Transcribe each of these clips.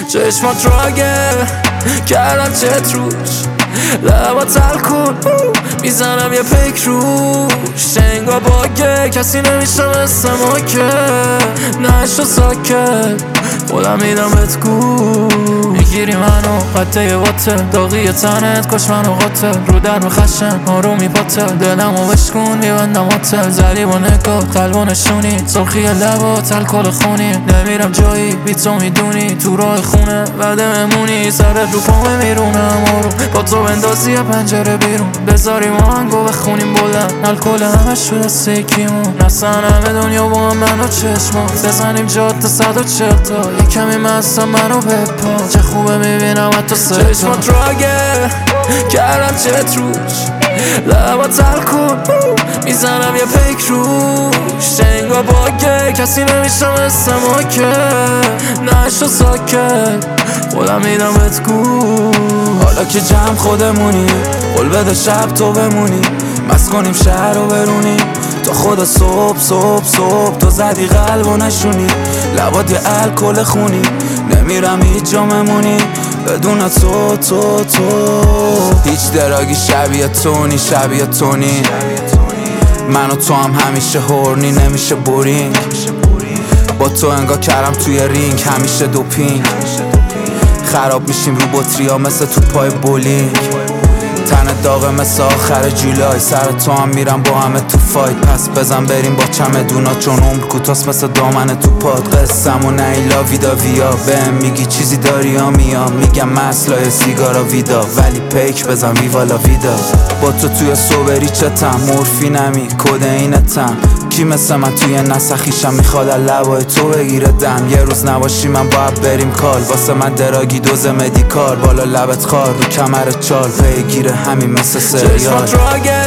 چشمات راگه کردم چت روش، لبا تل کن میزنم یه پیک روش، شنگا باگه کسی نمیشه مثل ما که نشو ساکت، خودم میدم بهت گوش. میگیری منو قطعه باطل، داغی تنت کش منو قاتل، رو در خشم آرومی پاتل، دلمو بشکون میبندم هتل، زلی با نگاه قلبو نشونی، سرخی لبات الکل خونی، نمیرم جایی بی تو میدونی، تو راه خونه بعد مهمونی، سرت رو پامه میرونم آروم، با تو بندازی پنجره بیرون، بذاریم آهنگو بخونیم بلند، الکل همه شده سیکیمون، نسن همه دنیا با هم منو چشمات، بزنیم جاده 140 تا، یه کمی مستم منو بپا، چه خوبه میبینم حتی ستا، چشمات راگه کردم چت روش، لبا تل کن میزنم یه پیک روش، شنگا باگه کسی نمیشه مثل ما که نشو ساکت، خودم میدم بهت گوش. حالا که جمع خودمونی، قول بده شب تو بمونی، مست کنیم شهر رو برونی، تا خدا صبح صبح صبح، تو زدی قلب و نشونی، لبات یه الکل خونی، نمیرم هیچ جا ممونی بدون تو هیچ دراگی شبیه تونی، شبیه تونی، من و تو هم همیشه هورنی، نمیشه بورینگ، با تو انگار کردم توی رینگ، همیشه دوپینگ، خراب میشیم رو بطریا مثل تو پای بولینگ، تن داغه مثل آخر جولای، سر تو هم میرم با همه تو فایت، پس بزن بریم با چمدونا چون عمر کوتاست مثل دامن تو پاد، قصه‌مو نیلا ویدا ویا، بهم میگی چیزی داری یا میام، میگم مسلای سیگارا ویدا، ولی پیک بزن ویوالا ویدا، با تو توی سوبری چتم، مورفینمی کدئینتم، کی مثل من توی نسخیشم میخواد لبای تو بگیره دم، یه روز نباشی من باید بریم کال، واسه من دراگی دوز مدیکال، بالا لبت خار رو کمر چال، پیگیره همین مثل سریال، چشمات راگه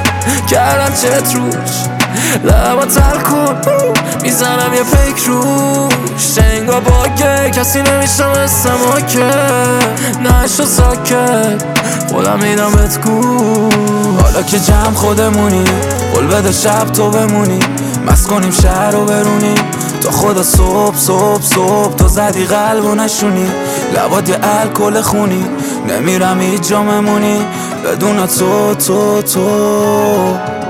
کردم چت روش، لبا تل کن میزنم یه پیک روش، شنگا باگه کسی نمیشه مثل ما که نشو ساکت، خودم میدم بهت گوش. حالا که جمع خودمونی، قول بده شب تو بمونی، مست کنیم شهر رو برونی، تا خدا صبح صبح صبح، تو زدی قلب و نشونی، لبات یه الکل خونی، نمیرم هیچ جا ممونی بدون تو